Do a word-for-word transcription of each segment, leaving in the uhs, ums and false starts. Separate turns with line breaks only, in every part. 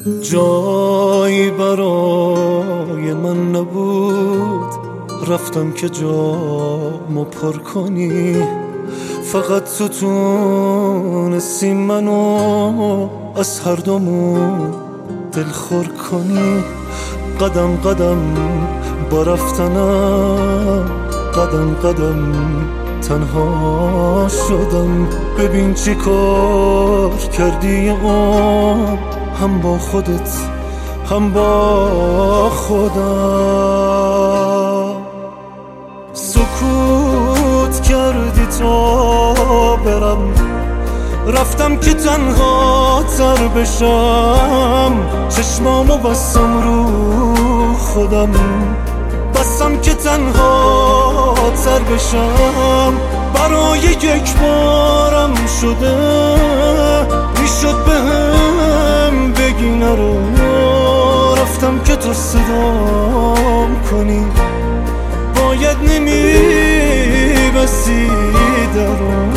جایی برای من نبود، رفتم که جامو پر کنی. فقط تو تونستی منو از هر دومون دلخور کنی. قدم قدم با رفتنم، قدم قدم تنها شدم. ببین چی کار کردی اون، هم با خودت هم با خودم. سکوت کردی تا برم، رفتم که تنها تر بشم. چشمامو بستم رو خودم، بستم که تنها تر بشم. برای یک بارم شده میشد بهم بگی نرو. رفتم که تو صدام کنی، باید نمیبستی درو.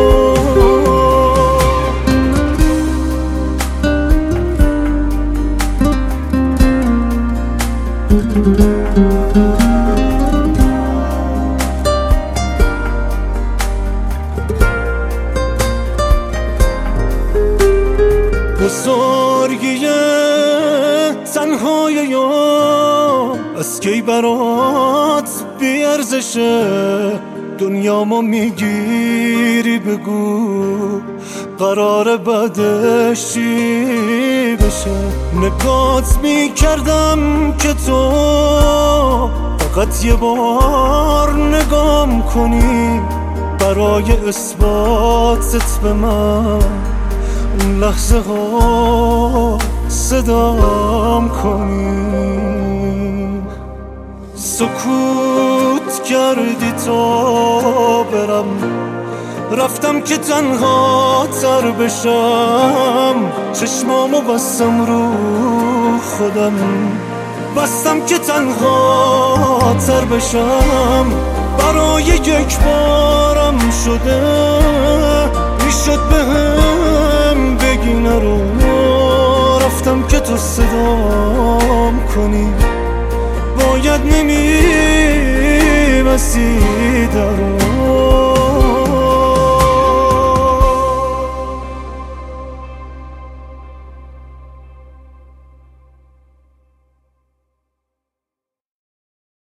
بزرگی تنهای یام از کی برات بیارزشه. دنیامو میگیری بگو، قرار بعدش چی بشه. نگات میکردم که تو فقط یه بار نگام کنی، برای اثباتت به من اون لحظه ها صدام کنی. سکوت کردی تا برم، رفتم که تنها تر بشم. چشمامو بستم رو خودم، بستم که تنها تر بشم. برای یک بارم شده میشد بهم بگی نرو. رفتم که تو صدام کنی، باید نمیبستی درو.